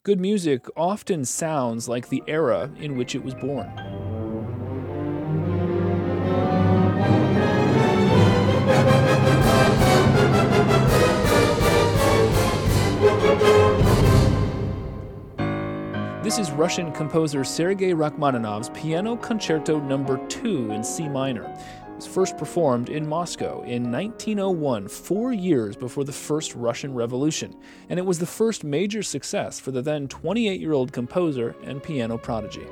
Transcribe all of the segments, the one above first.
Good music often sounds like the era in which it was born. This is Russian composer Sergei Rachmaninoff's Piano Concerto No. 2 in C minor. It was first performed in Moscow in 1901, 4 years before the first Russian Revolution, and it was the first major success for the then 28-year-old composer and piano prodigy.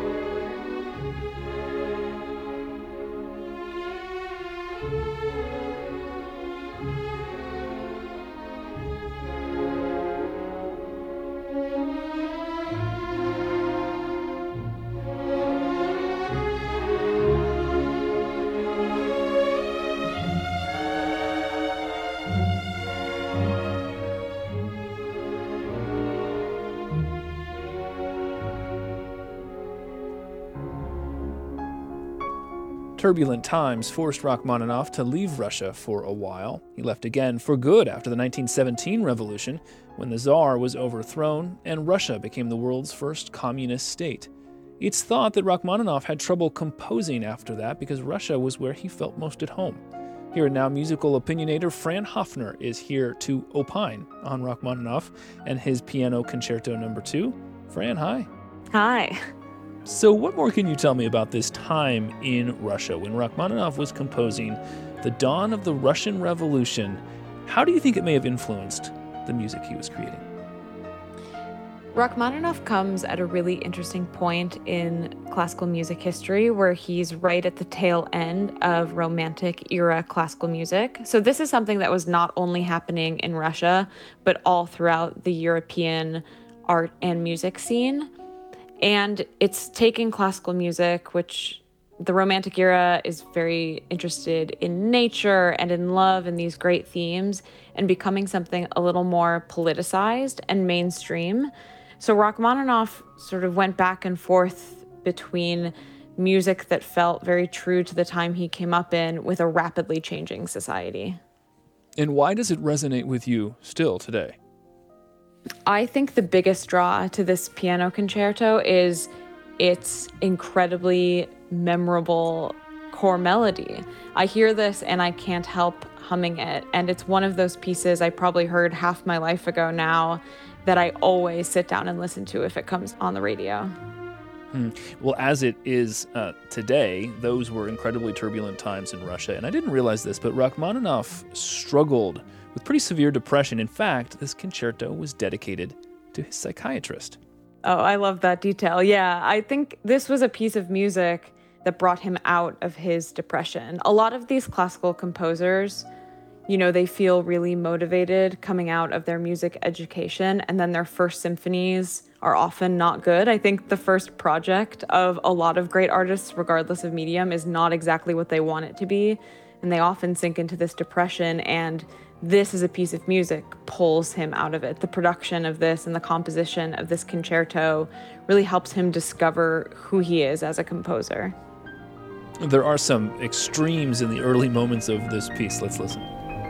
Turbulent times forced Rachmaninoff to leave Russia for a while. He left again for good after the 1917 revolution, when the Tsar was overthrown and Russia became the world's first communist state. It's thought that Rachmaninoff had trouble composing after that because Russia was where he felt most at home. Here and Now musical opinionator Fran Hoffner is here to opine on Rachmaninoff and his Piano Concerto No. 2. Fran, hi. Hi. So what more can you tell me about this time in Russia when Rachmaninoff was composing the dawn of the Russian Revolution? How do you think it may have influenced the music he was creating? Rachmaninoff comes at a really interesting point in classical music history where he's right at the tail end of Romantic era classical music. So this is something that was not only happening in Russia, but all throughout the European art and music scene. And it's taking classical music, which the Romantic era is very interested in nature and in love and these great themes, and becoming something a little more politicized and mainstream. So Rachmaninoff sort of went back and forth between music that felt very true to the time he came up in with a rapidly changing society. And why does it resonate with you still today? I think the biggest draw to this piano concerto is its incredibly memorable core melody. I hear this and I can't help humming it, and it's one of those pieces I probably heard half my life ago now that I always sit down and listen to if it comes on the radio. Well, as it is today, those were incredibly turbulent times in Russia, and I didn't realize this, but Rachmaninoff struggled with pretty severe depression. In fact, this concerto was dedicated to his psychiatrist. Oh, I love that detail. Yeah, I think this was a piece of music that brought him out of his depression. A lot of these classical composers, they feel really motivated coming out of their music education, and then their first symphonies are often not good. I think the first project of a lot of great artists, regardless of medium, is not exactly what they want it to be, and they often sink into this depression, and this is a piece of music pulls him out of it. The production of this and the composition of this concerto really helps him discover who he is as a composer. There are some extremes in the early moments of this piece. Let's listen.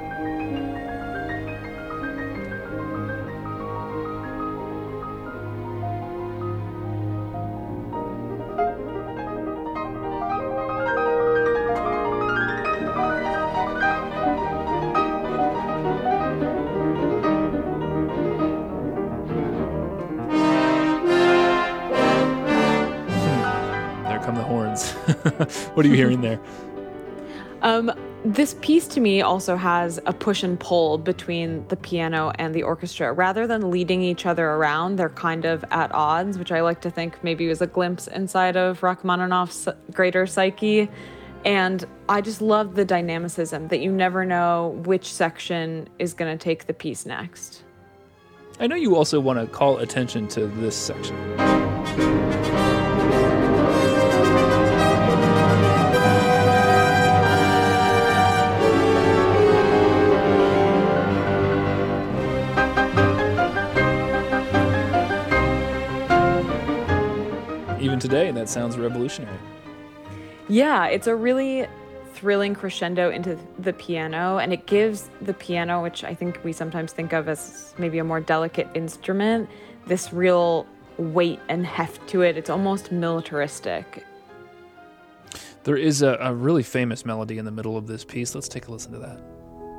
The horns. What are you hearing there? This piece to me also has a push and pull between the piano and the orchestra. Rather than leading each other around, they're kind of at odds, which I like to think maybe was a glimpse inside of Rachmaninoff's greater psyche. And I just love the dynamicism that you never know which section is going to take the piece next. I know you also want to call attention to this section. Even today, that sounds revolutionary. Yeah, it's a really thrilling crescendo into the piano, and it gives the piano, which I think we sometimes think of as maybe a more delicate instrument, this real weight and heft to it. It's almost militaristic. There is a really famous melody in the middle of this piece. Let's take a listen to that.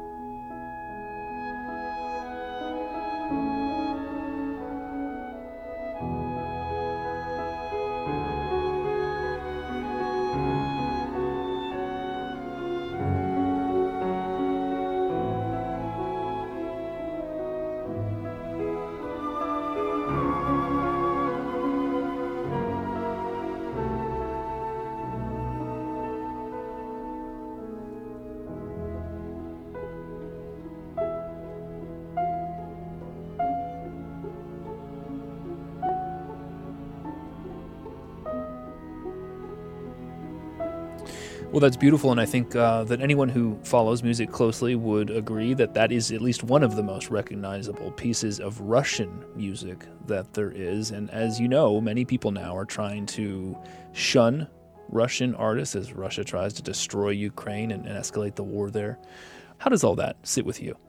Well, that's beautiful, and I think that anyone who follows music closely would agree that that is at least one of the most recognizable pieces of Russian music that there is. And as you know, many people now are trying to shun Russian artists as Russia tries to destroy Ukraine and escalate the war there. How does all that sit with you?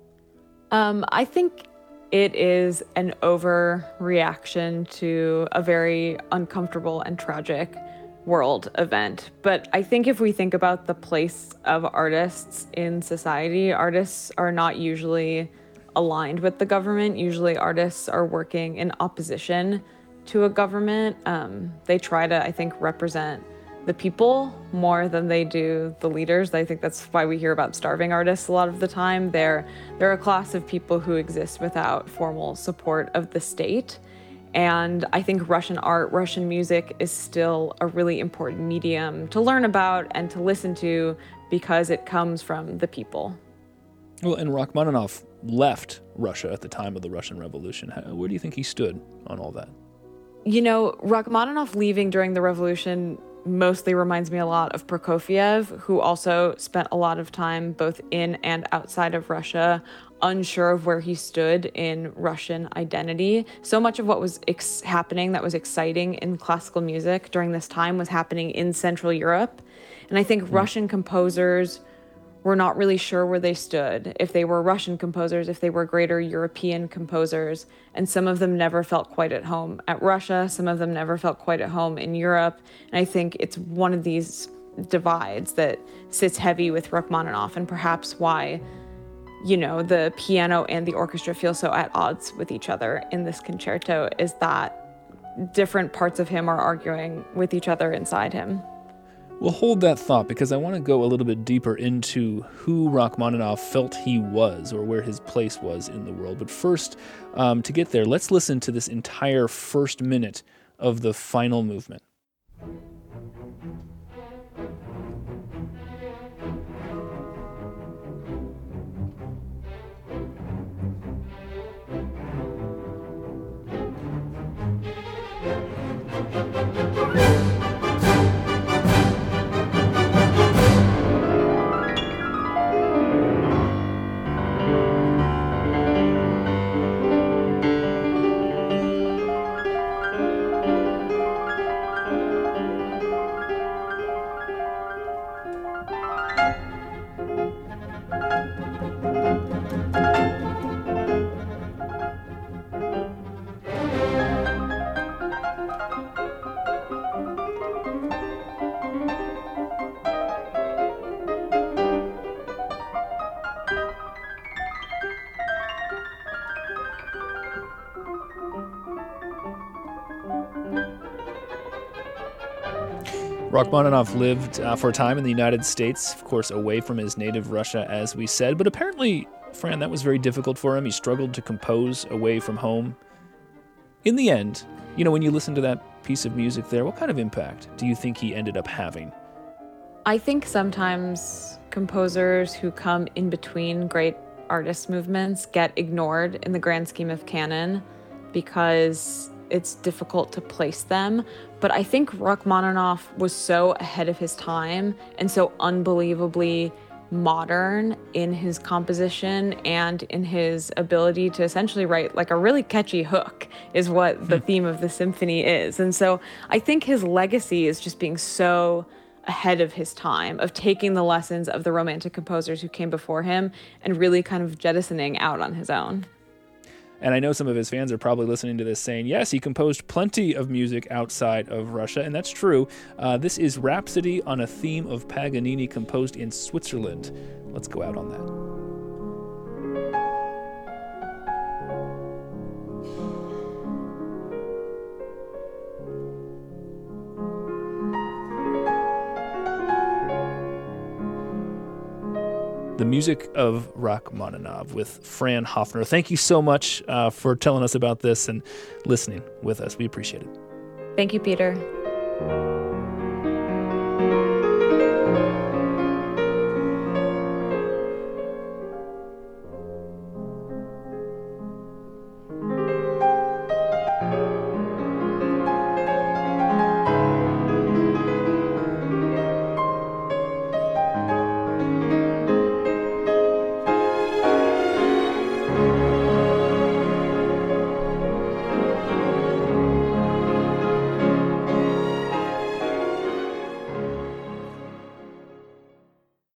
I think it is an overreaction to a very uncomfortable and tragic world event. But I think if we think about the place of artists in society, artists are not usually aligned with the government. Usually artists are working in opposition to a government. They try to, I think, represent the people more than they do the leaders. I think that's why we hear about starving artists a lot of the time. They're a class of people who exist without formal support of the state. And I think Russian art, Russian music is still a really important medium to learn about and to listen to because it comes from the people. Well, and Rachmaninoff left Russia at the time of the Russian Revolution. Where do you think he stood on all that? You know, Rachmaninoff leaving during the revolution mostly reminds me a lot of Prokofiev, who also spent a lot of time both in and outside of Russia, unsure of where he stood in Russian identity. So much of what was happening that was exciting in classical music during this time was happening in Central Europe. And I think Russian composers were not really sure where they stood, if they were Russian composers, if they were greater European composers. And some of them never felt quite at home at Russia. Some of them never felt quite at home in Europe. And I think it's one of these divides that sits heavy with Rachmaninoff, and perhaps why, you know, the piano and the orchestra feel so at odds with each other in this concerto, is that different parts of him are arguing with each other inside him. Well, hold that thought, because I want to go a little bit deeper into who Rachmaninoff felt he was, or where his place was in the world. But first, to get there, let's listen to this entire first minute of the final movement. Rachmaninoff lived for a time in the United States, of course, away from his native Russia, as we said. But apparently, Fran, that was very difficult for him. He struggled to compose away from home. In the end, you know, when you listen to that piece of music there, what kind of impact do you think he ended up having? I think sometimes composers who come in between great artist movements get ignored in the grand scheme of canon because it's difficult to place them. But I think Rachmaninoff was so ahead of his time and so unbelievably modern in his composition and in his ability to essentially write like a really catchy hook is what the theme of the symphony is. And so I think his legacy is just being so ahead of his time, of taking the lessons of the Romantic composers who came before him and really kind of jettisoning out on his own. And I know some of his fans are probably listening to this saying, yes, he composed plenty of music outside of Russia, and that's true. This is Rhapsody on a Theme of Paganini, composed in Switzerland. Let's go out on that. The music of Rachmaninoff with Fran Hoffner. Thank you so much for telling us about this and listening with us. We appreciate it. Thank you, Peter.